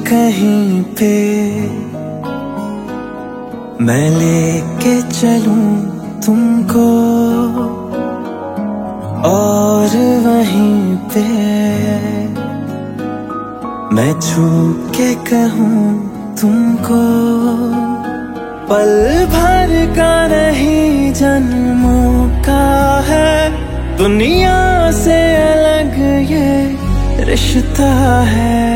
कहीं पे मैं लेके चलूं तुमको, और वहीं पे मैं छू के कहूं तुमको। पल भर का नहीं जन्मों का है, दुनिया से अलग ये रिश्ता है।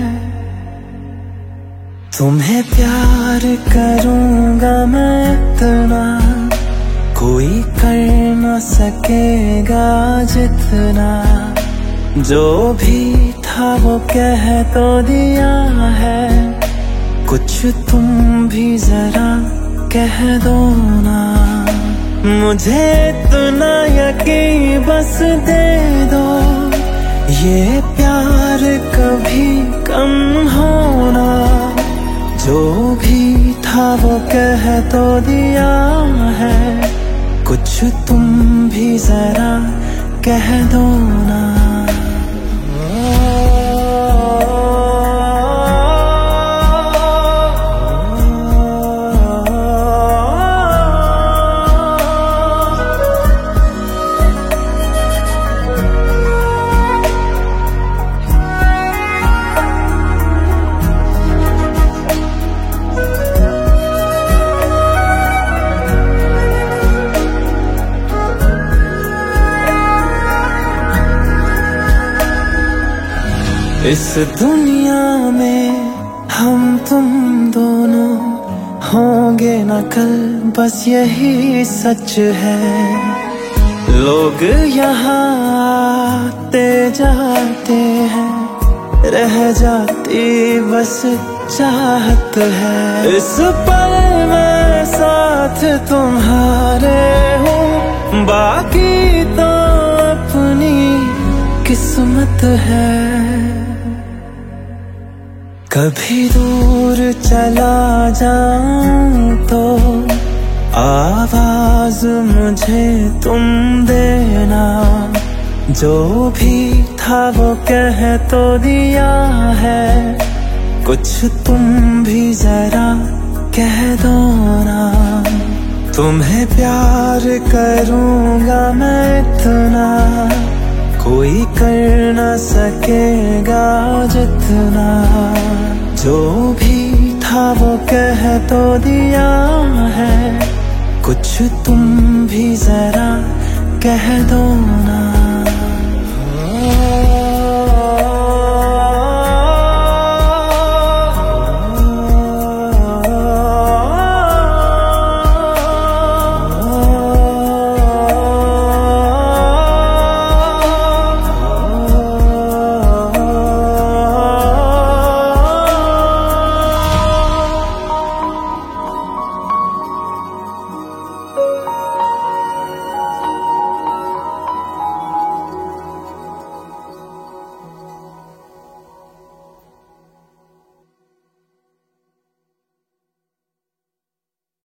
तुम्हें प्यार करूंगा मैं इतना, कोई कर न सकेगा जितना। जो भी था वो कह तो दिया है, कुछ तुम भी जरा कह दो ना। मुझे इतना यकीन बस दे दो, ये प्यार कभी कम होना। जो भी था वो कह तो दिया है, कुछ तुम भी जरा कह दो ना। इस दुनिया में हम तुम दोनों होंगे न कल, बस यही सच है। लोग यहाँ आते जाते हैं, रह जाती बस चाहत है। इस पल में साथ तुम्हारे हूँ, बाकी तो अपनी किस्मत है। कभी दूर चला जाऊं तो आवाज मुझे तुम देना। जो भी था वो कह तो दिया है, कुछ तुम भी जरा कह दो ना। तुम्हें प्यार करूंगा मैं इतना, कोई कर न सकेगा जितना। जो भी था वो कह तो दिया है, कुछ तुम भी जरा कह दो ना।